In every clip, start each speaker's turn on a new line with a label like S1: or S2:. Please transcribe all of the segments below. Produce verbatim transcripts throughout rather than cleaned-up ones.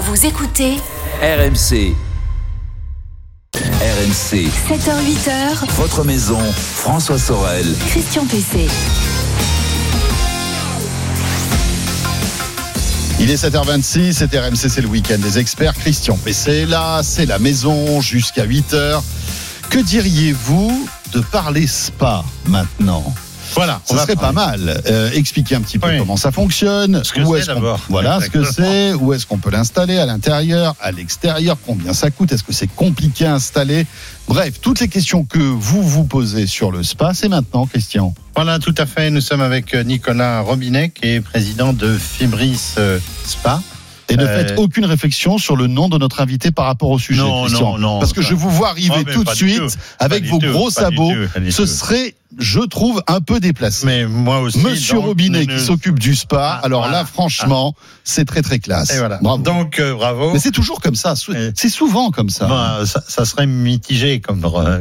S1: Vous écoutez
S2: R M C. R M C.
S1: sept heures huit heures.
S2: Votre maison, François Sorel.
S1: Christian Pessé.
S3: Il est sept heures vingt-six, c'est R M C, c'est le week-end des experts. Christian Pessé là, c'est la maison jusqu'à huit heures. Que diriez-vous de parler spa maintenant ?
S4: Voilà,
S3: ça serait pas mal. Euh, expliquer un petit peu oui. comment ça fonctionne.
S4: Ce que
S3: où
S4: c'est
S3: est-ce
S4: d'abord.
S3: Voilà, ce que c'est. Où est-ce qu'on peut l'installer ? À l'intérieur, à l'extérieur. Combien ça coûte ? Est-ce que c'est compliqué à installer ? Bref, toutes les questions que vous vous posez sur le spa, c'est maintenant, Christian.
S4: Voilà, tout à fait. Nous sommes avec Nicolas Robinet, qui est président de Fibris Spa.
S3: Et ne
S4: euh...
S3: faites aucune réflexion sur le nom de notre invité par rapport au sujet,
S4: non,
S3: Christian.
S4: Non, non,
S3: Parce que
S4: ça...
S3: je vous vois arriver
S4: oh,
S3: tout de suite
S4: tout.
S3: avec
S4: pas
S3: vos
S4: tout,
S3: gros sabots.
S4: Tout,
S3: Ce serait, je trouve, un peu déplacé.
S4: Mais moi aussi.
S3: Monsieur
S4: donc,
S3: Robinet
S4: ne...
S3: qui s'occupe du spa.
S4: Ah,
S3: alors
S4: voilà.
S3: là, franchement, ah. c'est très très classe.
S4: Et voilà.
S3: Bravo.
S4: Donc, euh, bravo.
S3: Mais c'est toujours comme ça. C'est souvent comme ça.
S4: Bon, ça, ça serait mitigé comme. comme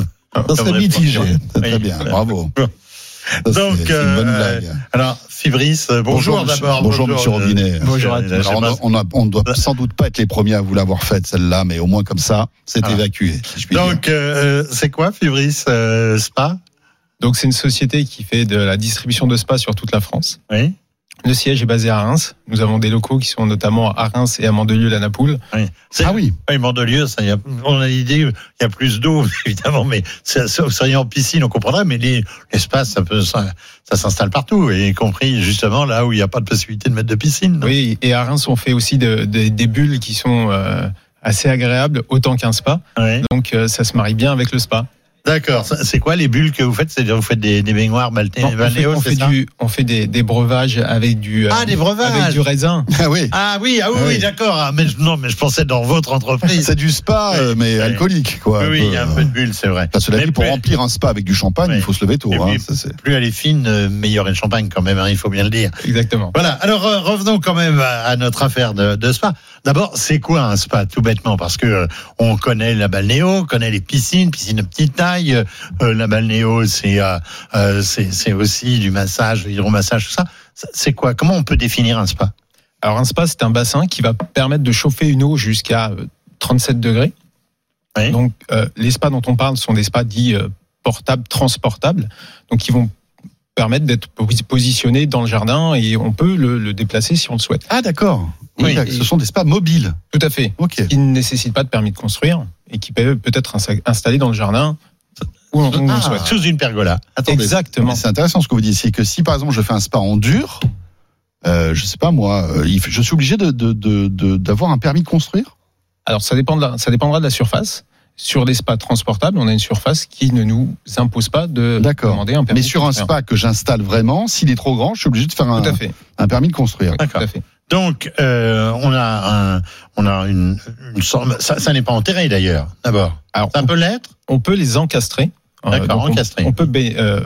S3: ça serait
S4: comme
S3: mitigé. C'est très
S4: oui.
S3: bien. Bravo. Ça,
S4: donc,
S3: c'est, c'est une bonne blague.
S4: Euh, alors, Fibris, euh, bonjour, bonjour d'abord.
S3: Bonjour, bonjour Monsieur Robinet.
S4: Euh, bonjour à tous.
S3: On ne on doit sans doute pas être les premiers à vous l'avoir faite, celle-là, mais au moins comme ça, c'est ah. évacué. Si je puis
S4: donc, euh, c'est quoi Fibris euh, Spa ?
S5: Donc, c'est une société qui fait de la distribution de spas sur toute la France.
S4: Oui.
S5: Le siège est basé à Reims. Nous avons des locaux qui sont notamment à Reims et à Mandelieu-la-Napoule.
S4: Oui.
S3: Ah oui.
S4: Oui, Mandelieu, ça, y a, on a l'idée, il y a plus d'eau, évidemment, mais ça, ça serait en piscine, on comprendrait, mais les, l'espace, ça peut, ça, ça s'installe partout, y compris justement là où il n'y a pas de possibilité de mettre de piscine. Donc.
S5: Oui, et à Reims, on fait aussi de, de, des bulles qui sont euh, assez agréables, autant qu'un spa.
S4: Oui.
S5: Donc, euh, ça se marie bien avec le spa.
S4: D'accord. C'est quoi les bulles que vous faites ? C'est-à-dire vous faites des, des baignoires balnéo,
S5: bon, on fait, on fait, du, on fait des, des breuvages avec du
S4: ah, des breuvages.
S5: avec du raisin.
S3: Ah oui.
S4: Ah oui, ah oui,
S3: ah, oui.
S4: oui d'accord. Ah, mais non, mais je pensais dans votre entreprise.
S3: C'est du spa, oui, mais oui. alcoolique, quoi.
S4: Oui, il y a un peu de bulles, c'est vrai.
S3: Parce que la vie, pour remplir un spa avec du champagne, oui. il faut se lever tôt. Hein,
S4: plus,
S3: ça, c'est...
S4: plus elle est fine, meilleur est le champagne quand même. Hein, il faut bien le dire.
S5: Exactement.
S4: Voilà. Alors euh, revenons quand même à, à notre affaire de, de spa. D'abord, c'est quoi un spa, tout bêtement ? Parce que euh, on connaît la balnéo, on connaît les piscines, piscines de petite taille. Euh, la balnéo, c'est, euh, euh, c'est c'est aussi du massage, l'hydromassage, tout ça. C'est quoi ? Comment on peut définir un spa ?
S5: Alors un spa, c'est un bassin qui va permettre de chauffer une eau jusqu'à trente-sept degrés. Oui. Donc euh, les spas dont on parle sont des spas dits euh, portables, transportables, donc qui vont permettre d'être positionnés dans le jardin et on peut le, le déplacer si on le souhaite.
S3: Ah d'accord. Oui,
S5: oui,
S3: ce sont des spas mobiles.
S5: Tout à fait.
S3: Okay.
S5: Qui ne nécessitent pas de permis de construire et qui peuvent peut-être installer dans le jardin où on, où
S4: ah,
S5: on souhaite.
S4: Sous une pergola.
S3: Attendez,
S5: exactement.
S3: C'est intéressant ce que vous dites. C'est que si par exemple je fais un spa en dur, euh, je sais pas moi, je suis obligé de, de, de, de, d'avoir un permis de construire ?
S5: Alors ça, dépend de la, ça dépendra de la surface. Sur des spas transportables, on a une surface qui ne nous impose pas de
S3: D'accord.
S5: demander un permis.
S3: Mais sur un spa que j'installe vraiment, s'il est trop grand, je suis obligé de faire un, un permis de construire.
S4: D'accord. Tout à fait. Donc, euh, on a, un, on a une, une sorte. Ça, ça n'est pas enterré d'ailleurs. D'abord. Alors, ça
S5: on,
S4: peut l'être.
S5: On peut les encastrer.
S4: D'accord,
S5: euh,
S4: encastrer.
S5: On, on peut euh,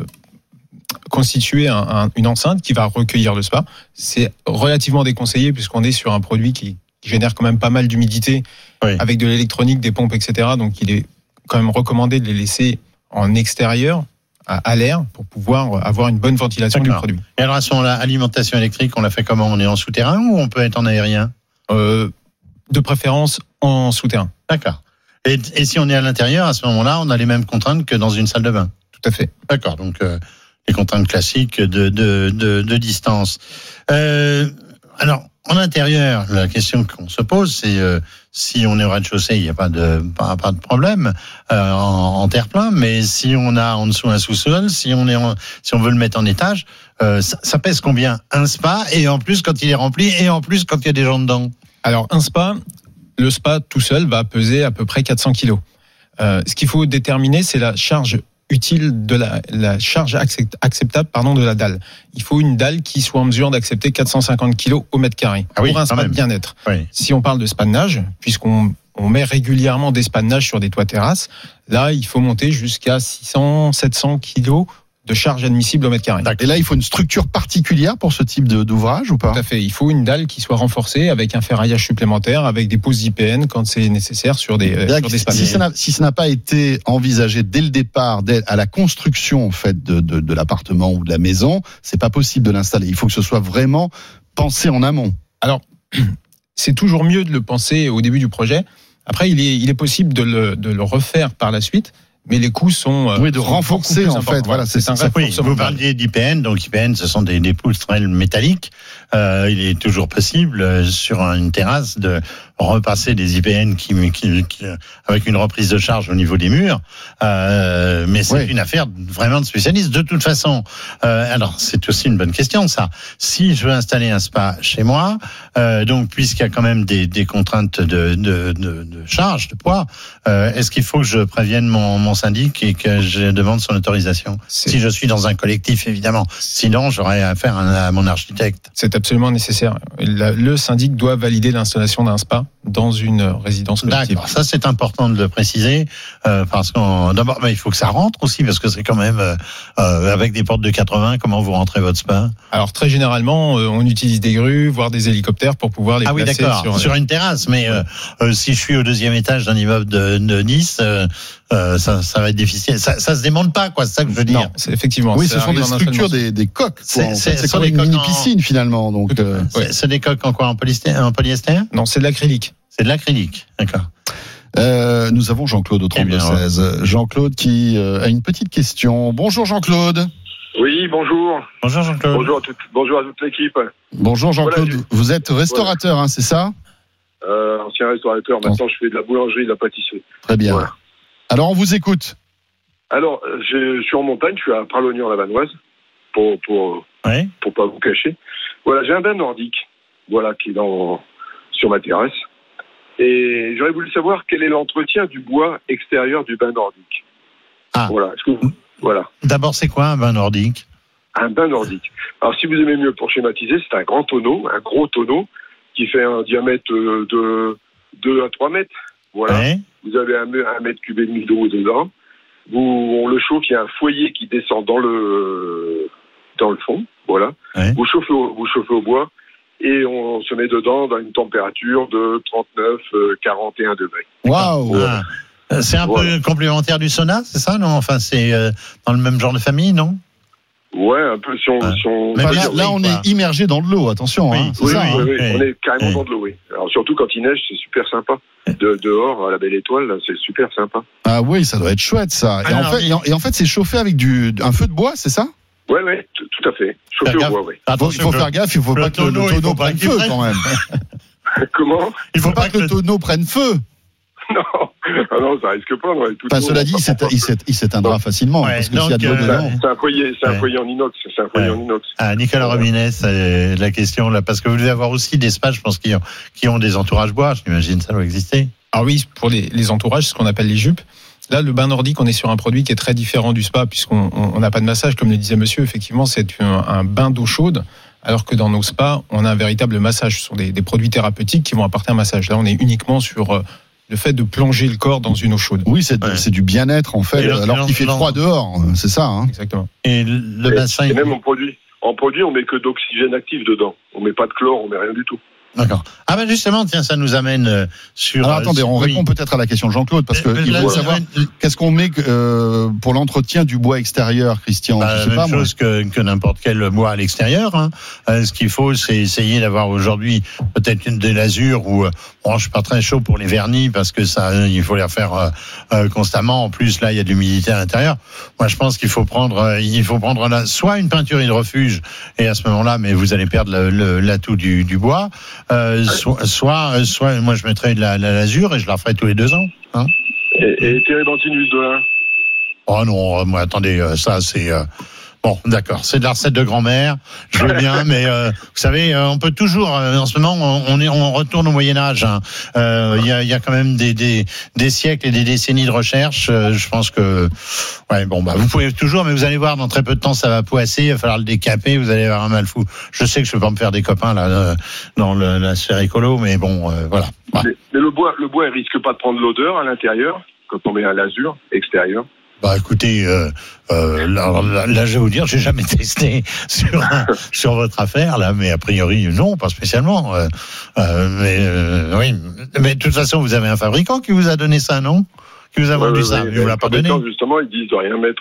S5: constituer un, un, une enceinte qui va recueillir le spa. C'est relativement déconseillé puisqu'on est sur un produit qui qui génère quand même pas mal d'humidité, oui. avec de l'électronique, des pompes, et cetera. Donc, il est quand même recommandé de les laisser en extérieur, à, à l'air, pour pouvoir avoir une bonne ventilation
S4: D'accord.
S5: du produit.
S4: Et alors, à ce moment-là, alimentation électrique, on la fait comment ? On est en souterrain ou on peut être en aérien ?
S5: euh, De préférence en souterrain.
S4: D'accord. Et, et si on est à l'intérieur, à ce moment-là, on a les mêmes contraintes que dans une salle de bain ?
S5: Tout à fait.
S4: D'accord. Donc, euh, les contraintes classiques de, de, de, de distance. Euh, alors, en intérieur, la question qu'on se pose, c'est euh, si on est au rez-de-chaussée, il n'y a pas de pas, pas de problème euh, en, en terre-plein, mais si on a en dessous un sous-sol, si on est en, si on veut le mettre en étage, euh, ça, ça pèse combien ? Un spa, et en plus quand il est rempli, et en plus quand il y a des gens dedans.
S5: Alors un spa, le spa tout seul va peser à peu près quatre cents kilos. Euh, ce qu'il faut déterminer, c'est la charge utile de la, la charge acceptable pardon, de la dalle. Il faut une dalle qui soit en mesure d'accepter quatre cent cinquante kilos au mètre carré
S4: ah oui,
S5: pour un spa
S4: même.
S5: de bien-être.
S4: Oui.
S5: Si on parle de spa de nage, puisqu'on on met régulièrement des spas de nage sur des toits terrasses, là, il faut monter jusqu'à six cents, sept cents kilos de charge admissible au mètre carré.
S3: Et là, il faut une structure particulière pour ce type de, d'ouvrage ou pas ?
S5: Tout à fait. Il faut une dalle qui soit renforcée avec un ferraillage supplémentaire, avec des poses I P N quand c'est nécessaire sur des, sur des espaces.
S3: Si ça, n'a, si ça n'a pas été envisagé dès le départ, dès, à la construction en fait de, de, de l'appartement ou de la maison, c'est pas possible de l'installer. Il faut que ce soit vraiment pensé en amont.
S5: Alors, c'est toujours mieux de le penser au début du projet. Après, il est, il est possible de le, de le refaire par la suite, mais les coûts sont...
S3: Oui, de
S5: sont
S3: renforcer, en fait. Voilà, c'est,
S5: c'est un
S3: ça.
S4: Oui,
S5: renforcement.
S4: vous parliez d'I P N, donc I P N, ce sont des, des poutrelles métalliques. Euh, il est toujours possible, euh, sur une terrasse, de repasser des I P N qui, qui, qui, avec une reprise de charge au niveau des murs. Euh, mais c'est
S3: ouais.
S4: une affaire vraiment de spécialiste. De toute façon, euh, alors c'est aussi une bonne question, ça. Si je veux installer un spa chez moi, euh, donc puisqu'il y a quand même des, des contraintes de, de, de, de charge, de poids, euh, est-ce qu'il faut que je prévienne mon, mon syndic et que je demande son autorisation?
S5: C'est...
S4: Si je suis dans un collectif, évidemment. Sinon, j'aurais affaire à, à mon architecte.
S5: C'est absolument nécessaire. La, le syndic doit valider l'installation d'un spa dans une résidence collective.
S4: D'accord, ça c'est important de le préciser, euh, parce qu'on d'abord, bah, il faut que ça rentre aussi, parce que c'est quand même euh, euh, avec des portes de quatre-vingts, comment vous rentrez votre spa?
S5: Alors très généralement, euh, on utilise des grues, voire des hélicoptères pour pouvoir les
S4: ah
S5: placer
S4: oui, d'accord,
S5: sur,
S4: sur une terrasse. Mais euh, euh, si je suis au deuxième étage d'un immeuble de, de Nice, euh, euh, ça, ça va être difficile. Ça, ça se démonte pas, quoi. C'est ça que je veux dire.
S5: Non, c'est effectivement.
S3: Oui,
S5: ça
S3: ce sont
S5: arrive
S3: des
S5: en un seul
S3: structures,
S5: morceau.
S3: des, des coques.
S4: C'est-
S3: Quoi. En
S4: c'est-
S3: fait, c'est
S4: sont
S3: comme
S4: des
S3: une
S4: coques
S3: mini
S4: en-
S3: piscine finalement. Donc, euh,
S4: C'est, c'est des coques en quoi, en polyester, en polyester?
S5: Non, c'est de l'acrylique.
S4: C'est de l'acrylique, d'accord.
S3: euh, nous avons Jean-Claude au
S4: Eh bien,
S3: trente-deux seize. Jean-Claude qui euh, a une petite question. Bonjour Jean-Claude.
S6: Oui, bonjour.
S4: Bonjour Jean-Claude.
S6: Bonjour à toute, bonjour à toute l'équipe.
S3: Bonjour Jean-Claude.
S6: Voilà,
S3: Vous êtes restaurateur, hein, c'est ça?
S6: Euh, ancien restaurateur, maintenant je fais de la boulangerie, de la pâtisserie.
S3: Très bien.
S6: Voilà.
S3: Alors on vous écoute.
S6: Alors, je suis en montagne, je suis à Pralognan-la-Vanoise, pour, pour,
S4: Oui.
S6: pour pas vous cacher. Voilà, j'ai un bain nordique, voilà, qui est dans, sur ma terrasse. Et j'aurais voulu savoir quel est l'entretien du bois extérieur du bain nordique.
S4: Ah.
S6: Voilà, est-ce que vous, voilà.
S4: D'abord, c'est quoi un bain nordique?
S6: Un bain nordique. Alors, si vous aimez mieux pour schématiser, c'est un grand tonneau, un gros tonneau, qui fait un diamètre de deux à trois mètres. Voilà.
S4: Oui.
S6: Vous avez un, un mètre cube et demi d'eau dedans. Vous, on le chauffe, il y a un foyer qui descend dans le, dans le fond. Voilà.
S4: Oui.
S6: Vous chauffez au, vous chauffez au bois et on se met dedans dans une température de trente-neuf, quarante et un degrés.
S3: Waouh.
S4: Ah. C'est un
S6: Voilà.
S4: peu complémentaire du sauna, c'est ça, non? Enfin, c'est euh, dans le même genre de famille, non?
S6: Ouais, un peu si on...
S4: Ouais.
S6: Si on
S4: Mais
S3: Enfin,
S4: oui,
S3: là,
S4: oui,
S3: là, on
S4: quoi.
S3: est immergé dans de l'eau. Attention,
S4: Oui.
S3: hein, c'est
S6: Oui,
S3: ça.
S6: oui,
S3: hein.
S6: oui,
S4: Oui.
S6: on est carrément
S4: Oui.
S6: dans de l'eau, oui. Alors surtout quand il neige, c'est super sympa. De, dehors, à la belle étoile, là, c'est super sympa.
S3: Ah oui, ça doit être chouette ça. Et,
S4: Alors,
S3: en, fait,
S4: mais-
S3: et, en, et en fait, c'est chauffé avec du un feu de bois, c'est ça?
S6: Ouais, ouais, tout, tout à fait. Chauffé
S4: Faire
S6: au
S4: gaffe.
S6: bois, oui.
S3: Faut- Il
S4: Attention,
S3: faut
S4: que-
S3: faire gaffe, il faut
S4: le
S3: pas que le
S4: tonneau, il
S3: tonneau
S4: faut pas
S3: prenne
S4: qu'il
S3: feu
S4: prenne.
S3: quand même.
S6: Comment?
S3: Il faut pas que le tonneau prenne feu.
S6: Non, ah non, ça risque pas. Non, tout
S3: Enfin,
S6: le
S3: cela
S6: monde,
S3: dit,
S6: ça
S3: il s'ét-
S6: prend pas
S3: il
S6: feu.
S3: s'ét- il s'éteindra facilement.
S4: Ouais,
S3: Parce que s'il y a de l'eau
S4: donc, euh,
S3: dedans.
S6: C'est un foyer, c'est un
S4: Ouais.
S6: foyer en inox. C'est un foyer
S4: Ouais.
S6: en inox.
S4: Ah, Nicolas Robinet, c'est la question là, parce que vous devez avoir aussi des spas, je pense, qui ont, qui ont des entourages bois. J'imagine ça doit exister.
S5: Alors oui, pour les, les entourages, ce qu'on appelle les jupes. Là, le bain nordique, on est sur un produit qui est très différent du spa, puisqu'on on n'a pas de massage, comme le disait monsieur. Effectivement, c'est un, un bain d'eau chaude, alors que dans nos spas, on a un véritable massage. Ce sont des, des produits thérapeutiques qui vont apporter un massage. Là, on est uniquement sur euh, le fait de plonger le corps dans une eau chaude.
S3: Oui, c'est
S4: Ouais.
S3: c'est du bien-être en fait,
S4: Et le-
S3: alors qu'il fait
S4: non.
S3: froid dehors. C'est ça. Hein.
S5: Exactement.
S4: Et le
S6: Et,
S4: bassin.
S6: et
S4: il-
S6: même en produit, en produit, on met que d'oxygène actif dedans. On met pas de chlore, on met rien du tout.
S4: D'accord. Ah ben justement, tiens, ça nous amène euh, sur.
S3: Alors attendez, on
S4: oui.
S3: répond peut-être à la question de Jean-Claude parce
S4: Euh,
S3: qu'il
S4: là,
S3: veut
S4: ça
S3: savoir
S4: va être-
S3: qu'est-ce qu'on met euh, pour l'entretien du bois extérieur, Christian.
S4: Bah,
S3: Je sais
S4: même
S3: pas moi.
S4: chose que, que n'importe quel bois à l'extérieur. Hein. Euh, ce qu'il faut, c'est essayer d'avoir aujourd'hui peut-être une de l'azur ou euh, bon, je suis pas très chaud pour les vernis parce que ça, euh, il faut les refaire euh, euh, constamment. En plus, là, il y a de l'humidité à l'intérieur. Moi, je pense qu'il faut prendre, euh, il faut prendre là, soit une peinture hydrofuge et à ce moment-là, mais vous allez perdre le, le, l'atout du, du bois. Euh, soit, soit, soit, moi, je mettrais de la, la l'azur et je la referai tous les deux ans. Hein.
S6: Et, et térébenthine huile de lin.
S4: Oh non, euh, moi, attendez, euh, ça, c'est... euh, Bon, d'accord, c'est de la recette de grand-mère, je veux bien, mais euh, vous savez, euh, on peut toujours, euh, en ce moment, on, on, est, on retourne au Moyen-Âge. Hein. Euh, Il y, a, il y a quand même des, des, des siècles et des décennies de recherche. Euh, je pense que, ouais, bon, bah, vous pouvez toujours, mais vous allez voir, dans très peu de temps, ça va poisser, il va falloir le décaper, vous allez avoir un mal fou. Je sais que je ne vais pas me faire des copains là euh, dans le, la sphère écolo, mais bon, euh, voilà. Ouais.
S6: Mais, mais le bois, le bois, il risque pas de prendre l'odeur à l'intérieur quand on met un l'azur extérieur.
S4: Bah écoutez, euh, euh, là, là, là, je vais vous dire, j'ai jamais testé sur un, sur votre affaire là, mais a priori non, pas spécialement. Euh, euh, mais euh, oui, mais de toute façon, vous avez un fabricant qui vous a donné ça, non? Qui vous a vendu
S6: Ouais,
S4: ça,
S6: ouais,
S4: mais vous l'a pas donné.
S6: fabricants, justement, ils disent de rien mettre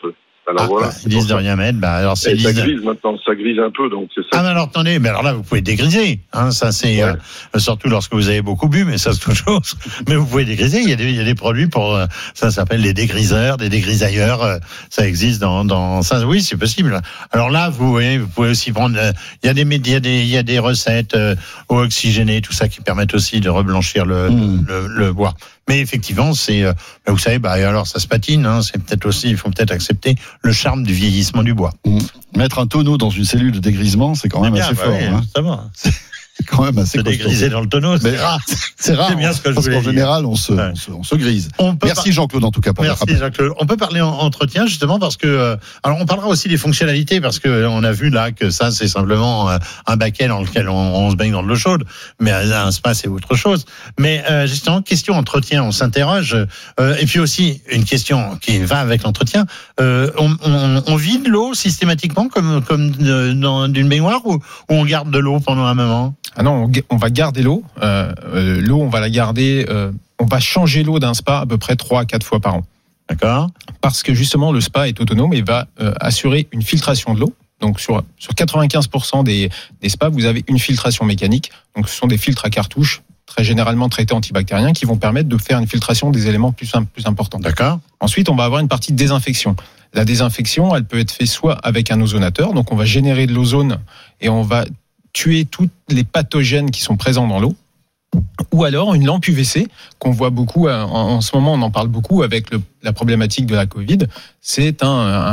S6: Alors
S4: ah,
S6: voilà.
S4: Ils disent de rien mettre. Bah, alors, c'est
S6: Et ça
S4: lisse.
S6: grise maintenant, ça grise un peu, donc c'est ça.
S4: Ah, mais alors, attendez, mais alors là, vous pouvez dégriser. Hein, ça, c'est,
S6: Ouais.
S4: euh, surtout lorsque vous avez beaucoup bu, mais ça, c'est autre chose. Mais vous pouvez dégriser. Il y a des, il y a des produits pour, euh, ça s'appelle des dégriseurs, des dégrisailleurs. euh, ça existe dans, dans, ça, oui, c'est possible. Alors là, vous, voyez, vous pouvez aussi prendre, euh, il y a des, il y a des, il y a des recettes, euh, eau oxygénée, tout ça qui permettent aussi de reblanchir le,
S3: Mmh.
S4: le, le bois. Mais effectivement, c'est, euh, vous savez, bah, alors ça se patine, hein, c'est peut-être aussi, il faut peut-être accepter le charme du vieillissement du bois.
S3: Mmh. Mettre un tonneau dans une cellule de dégrisement, c'est quand même
S4: Bien,
S3: assez
S4: bah
S3: fort.
S4: oui,
S3: Hein.
S4: ça va.
S3: C'est quand même assez
S4: Se
S3: costaud.
S4: dégriser dans le tonneau.
S3: Mais rare, c'est rare.
S4: C'est bien ce que je
S3: parce
S4: voulais
S3: qu'en
S4: dire.
S3: général, on se,
S4: Ouais.
S3: on se, on se grise.
S4: On peut
S3: Merci Jean-Claude en tout cas pour votre
S4: Merci
S3: rappel.
S4: Jacques. On peut parler en entretien justement parce que euh, alors on parlera aussi des fonctionnalités parce que on a vu là que ça c'est simplement euh, un baquet dans lequel on, on se baigne dans de l'eau chaude, mais un spa c'est autre chose. Mais euh, justement question entretien, on s'interroge euh, et puis aussi une question qui va avec l'entretien. Euh, on, on, on vide l'eau systématiquement comme comme de- dans d'une baignoire ou, ou on garde de l'eau pendant un moment?
S5: Ah non, on, ga- on va garder l'eau. Euh, euh, l'eau, on va la garder. Euh, on va changer l'eau d'un spa à peu près trois à quatre fois par an.
S4: D'accord.
S5: Parce que justement, le spa est autonome et va euh, assurer une filtration de l'eau. Donc sur, sur quatre-vingt-quinze pour cent des, des spas, vous avez une filtration mécanique. Donc ce sont des filtres à cartouche, très généralement traités antibactériens, qui vont permettre de faire une filtration des éléments plus, plus importants.
S4: D'accord.
S5: Ensuite, on va avoir une partie de désinfection. La désinfection, elle peut être faite soit avec un ozonateur, donc on va générer de l'ozone et on va tuer tous les pathogènes qui sont présents dans l'eau, ou alors une lampe U V C qu'on voit beaucoup en, en ce moment, on en parle beaucoup avec le, la problématique de la Covid. C'est un,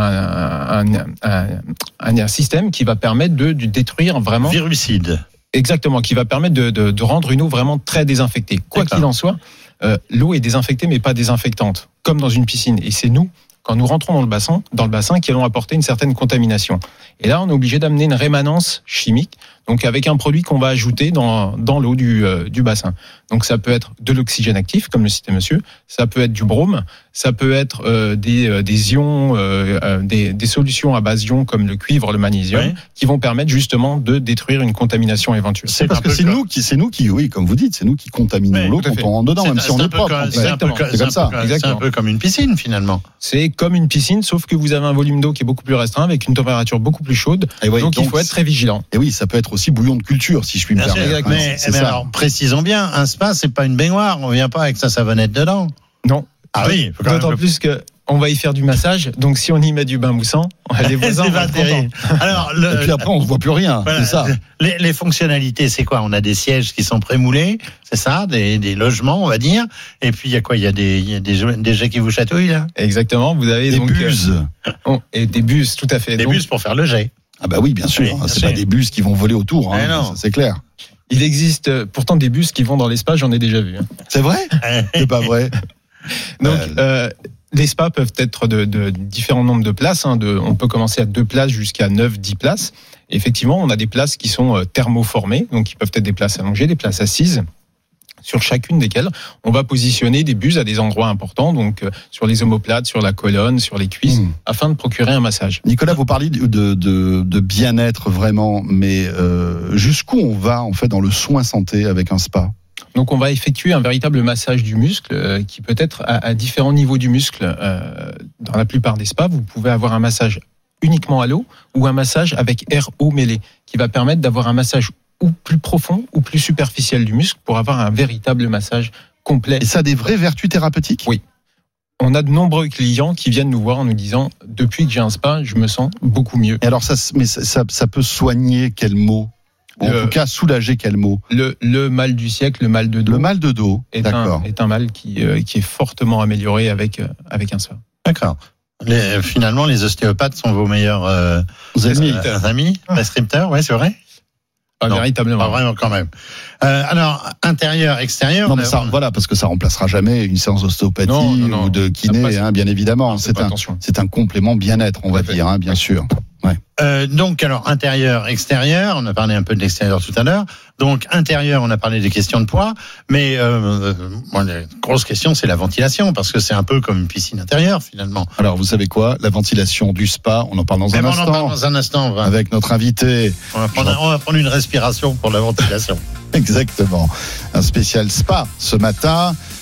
S5: un, un, un, un, un système qui va permettre de, de détruire vraiment
S4: Virucide.
S5: exactement, qui va permettre de, de, de rendre une eau vraiment très désinfectée. Quoi
S4: D'accord.
S5: qu'il en soit, euh, l'eau est désinfectée mais pas désinfectante, comme dans une piscine. Et c'est nous, quand nous rentrons dans le bassin, dans le bassin, qui allons apporter une certaine contamination. Et là, on est obligé d'amener une rémanence chimique, donc avec un produit qu'on va ajouter dans, dans l'eau du, euh, du bassin. Donc ça peut être de l'oxygène actif, comme le citait monsieur, ça peut être du brome, ça peut être euh, des, euh, des ions, euh, euh, des, des solutions à base ions comme le cuivre, le magnésium,
S4: Oui.
S5: qui vont permettre justement de détruire une contamination éventuelle.
S4: C'est
S3: Parce
S4: un
S3: que
S4: peu
S3: c'est
S4: comme-
S3: nous qui, c'est nous qui, oui, comme vous dites, c'est nous qui contaminons
S4: Oui,
S3: l'eau
S5: tout à
S3: quand
S5: fait.
S3: on rentre dedans,
S4: C'est
S3: même
S4: un-
S3: si on
S4: c'est un
S3: est
S4: peu
S3: propre.
S4: comme-
S3: en fait.
S4: C'est un peu
S5: Exactement.
S4: comme-
S3: C'est
S4: c'est un
S3: comme ça.
S4: peu comme- c'est un
S5: Exactement.
S4: peu comme une piscine finalement.
S5: C'est comme une piscine, sauf que vous avez un volume d'eau qui est beaucoup plus restreint, avec une température beaucoup plus chaude.
S3: Et ouais,
S5: donc, il faut être très vigilant.
S3: Et oui, ça peut être aussi bouillon de culture, si je puis me
S4: Bien sûr,
S3: permettre.
S4: mais,
S3: hein, c'est
S4: mais
S3: ça.
S4: alors, précisons bien, un spa, c'est pas une baignoire. On vient pas avec sa savonnette dedans.
S5: Non.
S4: Ah oui, faut quand même
S5: D'autant
S4: le-
S5: plus que on va y faire du massage. Donc, si on y met du bain moussant, les voisins
S4: C'est
S5: vont
S4: pas
S5: être
S4: terrible.
S5: contents.
S4: Alors, le,
S3: Et puis après, on ne voit plus rien.
S4: voilà,
S3: C'est ça.
S4: les, les fonctionnalités, c'est quoi? On a des sièges qui sont prémoulés, c'est ça, des, des logements, on va dire. Et puis, il y a quoi? Il y a des, il y a des, jeux- des jets qui vous chatouillent, là?
S5: Exactement. Vous avez
S3: Des
S5: donc
S3: buses.
S5: euh, on- et des bus, tout à fait.
S4: Des
S5: Donc,
S4: bus pour faire le jet.
S3: Ah bah oui, bien sûr.
S4: Oui,
S3: hein,
S4: bien
S3: c'est
S4: sûr.
S3: pas des bus qui vont voler autour. Hein,
S4: Mais non.
S3: ça, c'est clair.
S5: il existe euh, pourtant des bus qui vont dans l'espace. J'en ai déjà vu. hein.
S3: C'est vrai? C'est pas vrai.
S5: Donc,
S3: Euh,
S5: euh, les spas peuvent être de, de différents nombres de places. Hein, de, on peut commencer à deux places jusqu'à neuf, dix places. Et effectivement, on a des places qui sont euh, thermoformées, donc qui peuvent être des places allongées, des places assises, sur chacune desquelles on va positionner des buses à des endroits importants, donc euh, sur les omoplates, sur la colonne, sur les cuisses,
S3: Mmh.
S5: afin de procurer un massage.
S3: Nicolas, vous parlez de, de, de, de bien-être vraiment, mais euh, jusqu'où on va en fait dans le soin santé avec un spa?
S5: Donc on va effectuer un véritable massage du muscle euh, qui peut être à, à différents niveaux du muscle. Euh, dans la plupart des spas, vous pouvez avoir un massage uniquement à l'eau ou un massage avec air eau mêlé qui va permettre d'avoir un massage ou plus profond ou plus superficiel du muscle pour avoir un véritable massage complet.
S3: Et ça a des vraies vertus thérapeutiques?
S5: Oui. On a de nombreux clients qui viennent nous voir en nous disant « Depuis que j'ai un spa, je me sens beaucoup mieux
S3: Et alors, ça, se- mais ça, ça, ça peut soigner quel mot? En
S5: Le-
S3: tout cas, soulager quel mot? ».
S5: Le, le mal du siècle, le mal de dos,
S3: Le mal de dos.
S5: est,
S3: D'accord.
S5: un, est un mal qui, euh, qui est fortement amélioré avec, euh, avec un spa.
S4: D'accord. Les- finalement, les ostéopathes sont vos meilleurs euh,
S3: Vous avez mis-
S4: euh, amis, prescripteurs, ouais, c'est vrai?
S5: Pas
S4: Non,
S5: véritablement.
S4: Pas vraiment quand même. Euh, alors, intérieur, extérieur.
S3: Non,
S4: on
S3: mais
S4: a-
S3: ça, voilà, parce que ça remplacera jamais une séance d'ostéopathie
S5: Non, non, non.
S3: ou de kiné,
S5: Après, c'est-
S3: hein, bien évidemment.
S5: C'est
S3: C'est
S5: pas
S3: un,
S5: attention.
S3: c'est un complément bien-être, on va
S5: Tout à fait.
S3: dire, hein, bien sûr. Ouais.
S4: Euh, donc, alors, intérieur, extérieur, on a parlé un peu de l'extérieur tout à l'heure. Donc, intérieur, on a parlé des questions de poids, mais euh, euh, bon, la grosse question, c'est la ventilation, parce que c'est un peu comme une piscine intérieure, finalement.
S3: Alors, vous savez quoi? La ventilation du spa, on en parle dans
S4: Mais
S3: un
S4: bon, on en
S3: instant.
S4: parle dans un instant. On va,
S3: Avec notre invité.
S4: on va prendre, on va prendre une respiration pour la ventilation.
S3: Exactement. Un spécial spa ce matin.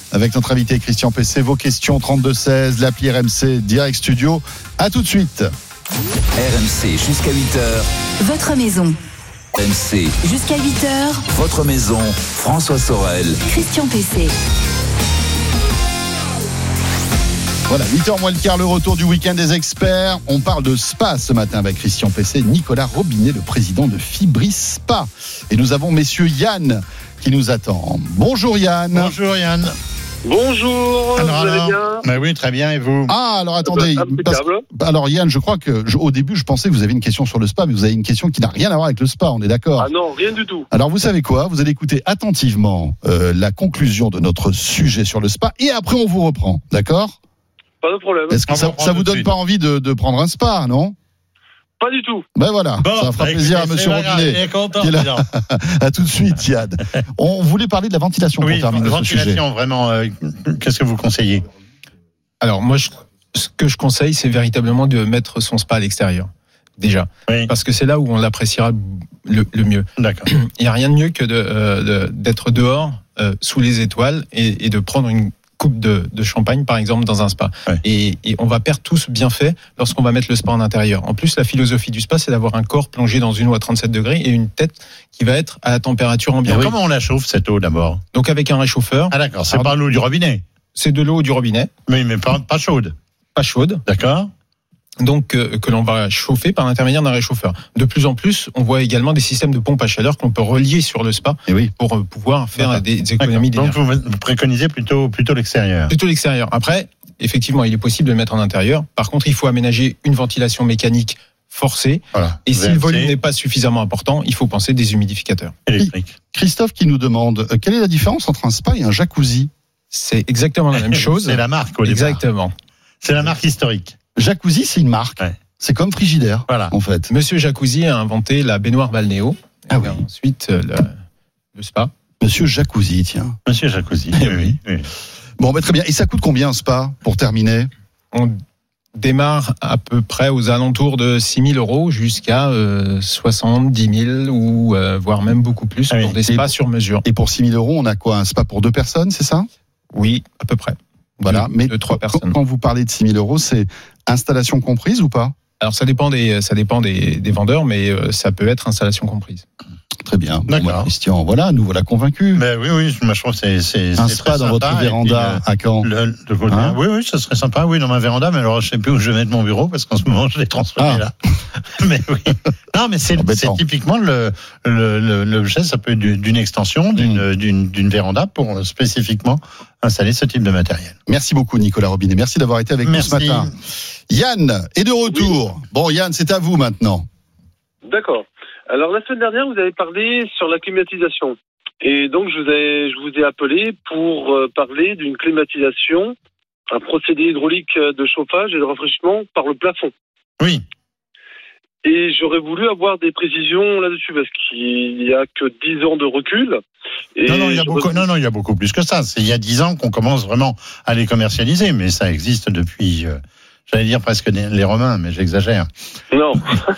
S3: avec notre invité Christian Pesset. Vos questions trente-deux seize, l'appli R M C Direct Studio. À tout de suite.
S2: R M C jusqu'à huit heures.
S1: Votre maison.
S2: R M C
S1: Jusqu'à huit heures.
S2: Votre maison. François Sorel.
S1: Christian Pesset.
S3: Voilà, huit heures moins le quart, le retour du week-end des experts. On parle de spa ce matin avec Christian Pesset, Nicolas Robinet, le président de Fibris Spa. Et nous avons messieurs Yann qui nous attend. Bonjour Yann.
S4: Bonjour Yann.
S6: Bonjour,
S4: Alors,
S6: vous allez
S4: alors,
S6: bien?
S4: bah oui, très bien, et vous?
S3: Ah, alors attendez.
S6: Bah,
S3: parce-
S6: impeccable.
S3: alors Yann, je crois que je- au début, je pensais que vous avez une question sur le spa, mais vous avez une question qui n'a rien à voir avec le spa, on est d'accord?
S6: Ah non, rien du tout.
S3: Alors vous savez quoi? Vous allez écouter attentivement euh, la conclusion de notre sujet sur le spa et après on vous reprend, d'accord?
S6: Pas de problème.
S3: Est-ce que
S4: On
S3: ça,
S4: va prendre
S3: ça
S4: tout
S3: vous
S4: de
S3: donne
S4: suite.
S3: pas envie de, de prendre un spa, non?
S6: Pas du tout.
S3: Ben voilà,
S4: Bon,
S3: ça fera
S4: bah,
S3: plaisir
S4: écoutez,
S3: à Monsieur
S4: c'est pas grave,
S3: Robinet.
S4: il est content,
S3: qui est là.
S4: dis donc.
S3: À tout de suite, Yann. On voulait parler de la ventilation
S4: Oui,
S3: pour terminer ce sujet.
S4: ventilation, vraiment, euh, qu'est-ce que vous conseillez?
S5: Alors moi, je- ce que je conseille, c'est véritablement de mettre son spa à l'extérieur, déjà,
S4: Oui,
S5: parce que c'est là où on l'appréciera le, le mieux.
S4: d'accord.
S5: Il n'y a rien de mieux que de, euh, de- d'être dehors, euh, sous les étoiles, et, et de prendre une coupe de, de champagne, par exemple, dans un spa.
S4: Ouais.
S5: Et, et on va perdre tout ce bienfait lorsqu'on va mettre le spa en intérieur. En plus, la philosophie du spa, c'est d'avoir un corps plongé dans une eau à trente-sept degrés et une tête qui va être à la température
S4: Et
S5: ambiante.
S4: comment on la chauffe, cette eau, d'abord?
S5: Donc avec un réchauffeur,
S4: Ah d'accord, c'est
S5: Alors,
S4: pas l'eau du robinet.
S5: c'est de l'eau du robinet,
S4: Oui, mais pas, pas chaude.
S5: pas chaude,
S4: D'accord?
S5: donc euh, que l'on va chauffer par l'intermédiaire d'un réchauffeur. De plus en plus, on voit également des systèmes de pompe à chaleur qu'on peut relier sur le spa
S3: Et oui.
S5: pour euh, pouvoir faire
S4: D'accord.
S5: des, des économies
S4: D'accord.
S5: d'énergie.
S4: Donc vous, vous préconisez plutôt, plutôt l'extérieur.
S5: Plutôt l'extérieur. Après, effectivement, il est possible de le mettre en intérieur. Par contre, il faut aménager une ventilation mécanique forcée.
S4: Voilà.
S5: Et si
S4: V M C,
S5: le volume n'est pas suffisamment important, il faut penser des humidificateurs.
S4: électrique.
S3: Christophe qui nous demande euh, quelle est la différence entre un spa et un jacuzzi?
S5: C'est exactement la même chose.
S4: C'est la marque au départ.
S5: Exactement.
S4: C'est la marque historique.
S3: Jacuzzi, c'est une marque.
S4: Ouais.
S3: C'est comme Frigidaire,
S4: Voilà.
S3: en fait.
S5: Monsieur Jacuzzi a inventé la baignoire balnéo.
S3: Ah
S5: Et
S3: oui.
S5: Ensuite, euh, le, le spa.
S3: Monsieur Jacuzzi, tiens.
S4: Monsieur Jacuzzi.
S3: Eh
S4: oui, oui.
S3: Bon, bah, très bien. Et ça coûte combien un spa, pour terminer?
S5: On démarre à peu près aux alentours de six mille euros jusqu'à euh, soixante-dix mille ou euh, voire même beaucoup plus
S4: Ah oui.
S5: pour des spas sur mesure.
S3: Et pour six mille euros, on a quoi? Un spa pour deux personnes, c'est ça?
S5: Oui, à peu près.
S3: Voilà.
S5: Deux-
S3: Mais
S5: deux, trois
S3: quand-
S5: personnes.
S3: Quand vous parlez de six mille euros, c'est installation comprise ou pas?
S5: Alors ça dépend des ça dépend des, des vendeurs, mais euh, ça peut être installation comprise.
S3: Très bien. Bon,
S4: D'accord.
S3: bah, Christian, voilà, nous voilà convaincus.
S4: Ben oui, oui, moi je trouve que c'est, c'est,
S3: Un
S4: c'est
S3: spa
S4: très
S3: dans votre
S4: sympa.
S3: véranda
S4: Et puis,
S3: à Caen.
S4: le- le- le côté-
S3: Hein
S4: oui, oui, ça serait sympa. Oui, dans ma véranda, mais alors je sais plus où je vais mettre mon bureau parce qu'en ce moment je l'ai transformé
S3: Ah.
S4: là. Mais oui. Non, mais c'est,
S3: Embêtant.
S4: c'est typiquement le, le, le- l'objet, ça peut être du- d'une extension, d'une, d'une, d'une véranda pour spécifiquement installer ce type de matériel.
S3: Merci beaucoup, Nicolas Robinet. Merci d'avoir été avec
S4: Merci.
S3: nous ce matin. Yann est de retour. Bon, Yann, c'est à vous maintenant.
S6: D'accord. Alors, la semaine dernière, vous avez parlé sur la climatisation. Et donc, je vous ai, je vous ai appelé pour euh, parler d'une climatisation, un procédé hydraulique de chauffage et de rafraîchissement par le plafond.
S4: Oui.
S6: Et j'aurais voulu avoir des précisions là-dessus parce qu'il n'y a que dix ans de recul. Et
S4: Non, non, il y a
S6: j'aurais
S4: beaucoup, non, non, il y a beaucoup plus que ça. C'est il y a dix ans qu'on commence vraiment à les commercialiser, mais ça existe depuis, euh, j'allais dire presque les les Romains, mais j'exagère.
S6: Non.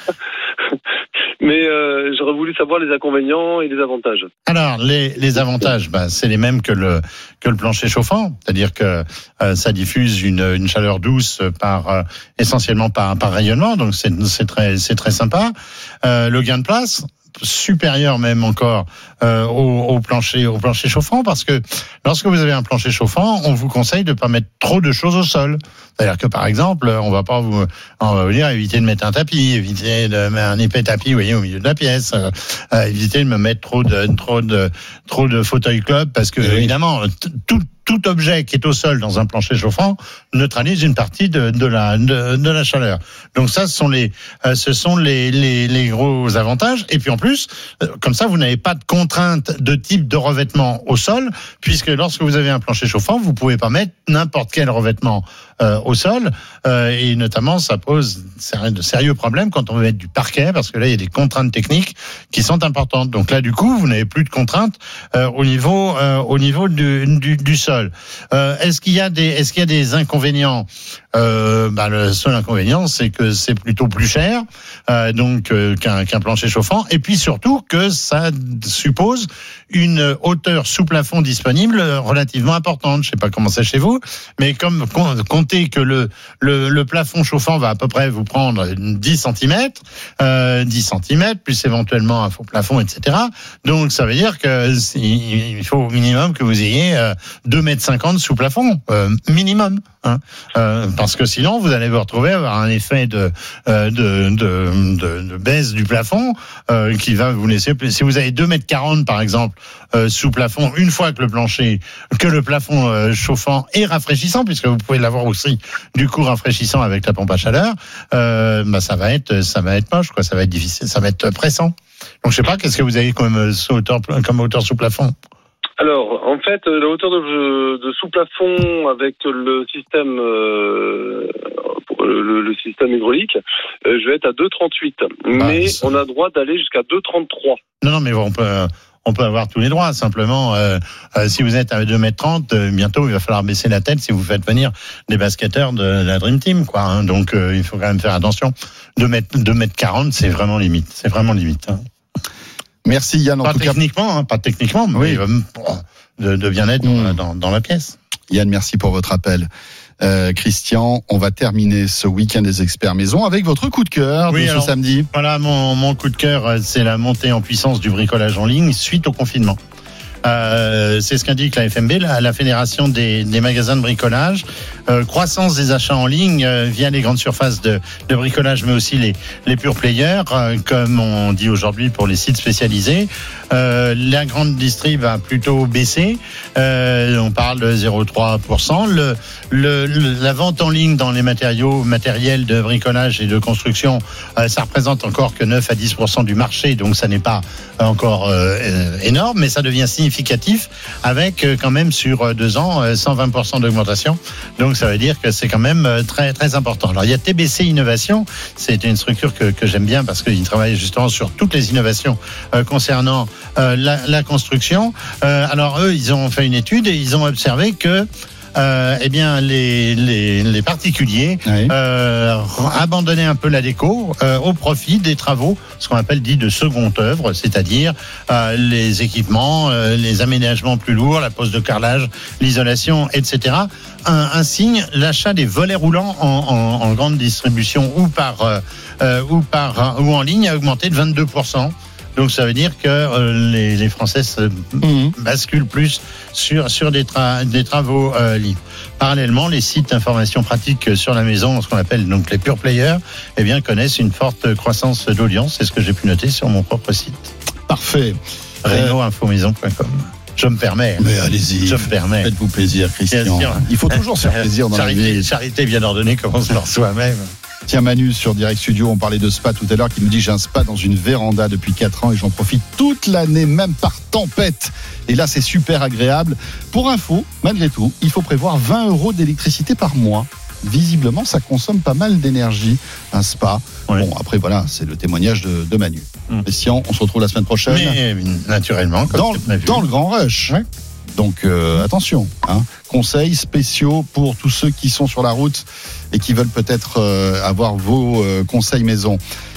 S6: Mais euh, j'aurais voulu savoir les inconvénients et les avantages.
S4: Alors, les, les avantages, bah, c'est les mêmes que le, que le plancher chauffant, c'est-à-dire que euh, ça diffuse une, une chaleur douce par euh, essentiellement par, par rayonnement, donc c'est, c'est très, c'est très sympa. Euh, le gain de place supérieur même encore euh, au, au plancher au plancher chauffant, parce que lorsque vous avez un plancher chauffant, on vous conseille de pas mettre trop de choses au sol. C'est-à-dire que par exemple, on va pas vous on va vous dire éviter de mettre un tapis, éviter de mettre un épais tapis, vous voyez, au milieu de la pièce, euh, euh, éviter de me mettre trop de trop de trop de fauteuil club, parce que
S3: Oui.
S4: évidemment t- tout tout objet qui est au sol dans un plancher chauffant neutralise une partie de, de la de, de la chaleur. Donc ça, ce sont les euh, ce sont les, les les gros avantages. Et puis en plus, euh, comme ça, vous n'avez pas de contrainte de type de revêtement au sol, puisque lorsque vous avez un plancher chauffant, vous pouvez pas mettre n'importe quel revêtement euh, au sol. Euh, et notamment, ça pose de sérieux problèmes quand on veut mettre du parquet, parce que là, il y a des contraintes techniques qui sont importantes. Donc là, du coup, vous n'avez plus de contraintes euh, au niveau euh, au niveau du, du, du sol. Euh, est-ce qu'il y a des est-ce qu'il y a des inconvénients? Euh, bah, le seul inconvénient, c'est que c'est plutôt plus cher, euh, donc euh, qu'un, qu'un plancher chauffant, et puis surtout que ça suppose une hauteur sous plafond disponible relativement importante. Je sais pas comment c'est chez vous, mais comme comptez que le, le le plafond chauffant va à peu près vous prendre dix centimètres, euh, dix centimètres plus éventuellement un faux plafond, et cetera. Donc ça veut dire que il faut au minimum que vous ayez euh, deux mètres cinquante sous plafond, euh, minimum. Hein, euh, parce que sinon vous allez vous retrouver à avoir un effet de euh, de, de, de, de baisse du plafond euh, qui va vous laisser. Si vous avez deux mètres quarante par exemple euh, sous plafond, une fois que le plancher, que le plafond euh, chauffant est rafraîchissant, puisque vous pouvez l'avoir aussi du coup rafraîchissant avec la pompe à chaleur, euh, bah ça va être ça va être moche quoi, ça va être difficile, ça va être pressant. Donc je sais pas, qu'est-ce que vous avez comme hauteur comme hauteur sous plafond?
S6: Alors, en fait, la hauteur de, de sous-plafond avec le système euh, le, le système hydraulique, euh, je vais être à deux trente-huit. Mais ah, on a droit d'aller jusqu'à deux trente-trois.
S4: Non, non, mais on peut... On peut avoir tous les droits, simplement, euh, euh, si vous êtes à deux mètres trente, euh, bientôt il va falloir baisser la tête si vous faites venir des basketteurs de la Dream Team, quoi. Hein, donc euh, il faut quand même faire attention. deux mètres quarante, c'est vraiment limite. C'est vraiment limite. Hein.
S3: Merci Yann. En
S4: pas
S3: tout
S4: techniquement, cas... hein, pas techniquement, mais oui. euh, de, de bien-être mmh. dans, dans la pièce.
S3: Yann, merci pour votre appel. Euh, Christian, on va terminer ce week-end des experts maison avec votre coup de cœur oui, de alors, ce samedi.
S4: Voilà, mon, mon coup de cœur, c'est la montée en puissance du bricolage en ligne suite au confinement. Euh, c'est ce qu'indique la F M B, la, la Fédération des, des magasins de bricolage. Euh, croissance des achats en ligne euh, via les grandes surfaces de, de bricolage, mais aussi les, les pure players, euh, comme on dit aujourd'hui pour les sites spécialisés. Euh, la grande distrib a plutôt baissé. Euh, on parle de zéro virgule trois pour cent. Le, le, le, la vente en ligne dans les matériaux matériels de bricolage et de construction, euh, ça représente encore que neuf à dix pour cent du marché, donc ça n'est pas encore euh, énorme, mais ça devient significatif avec euh, quand même sur deux ans euh, cent vingt pour cent d'augmentation. Donc ça veut dire que c'est quand même euh, très très important. Alors il y a T B C Innovation, c'est une structure que, que j'aime bien parce qu'ils travaillent justement sur toutes les innovations euh, concernant euh, la, la construction. Euh, alors eux, ils ont fait une étude et ils ont observé que Euh, eh bien, les, les, les particuliers oui. euh, abandonnaient un peu la déco euh, au profit des travaux, ce qu'on appelle dit de seconde œuvre, c'est-à-dire euh, les équipements, euh, les aménagements plus lourds, la pose de carrelage, l'isolation, et cetera. Un, un signe, l'achat des volets roulants en, en, en grande distribution ou par euh, ou par ou en ligne a augmenté de vingt-deux pour cent. Donc ça veut dire que euh, les, les Français se mmh. basculent plus sur sur des, tra- des travaux euh, libres. Parallèlement, les sites d'information pratique sur la maison, ce qu'on appelle donc les pure players, eh bien connaissent une forte croissance d'audience. C'est ce que j'ai pu noter sur mon propre site.
S3: Parfait.
S4: Reno info maison point com. Je me permets.
S3: Mais allez-y.
S4: Je me permets.
S3: Faites-vous plaisir, Christian. Il faut toujours se faire plaisir dans
S4: charité,
S3: la vie.
S4: Charité bien ordonnée commence par soi-même.
S3: Tiens, Manu sur Direct Studio, on parlait de spa tout à l'heure, qui nous dit j'ai un spa dans une véranda depuis quatre ans et j'en profite toute l'année, même par tempête. Et là, c'est super agréable. Pour info, malgré tout, il faut prévoir vingt euros d'électricité par mois. Visiblement, ça consomme pas mal d'énergie, un spa. Oui. Bon, après, voilà, c'est le témoignage de, de Manu. Mmh. Christian, on se retrouve la semaine prochaine.
S4: Mais, naturellement, comme
S3: dans, dans le Grand Rush. Ouais. Donc, euh, attention, hein. Conseils spéciaux pour tous ceux qui sont sur la route et qui veulent peut-être euh, avoir vos euh, conseils maison.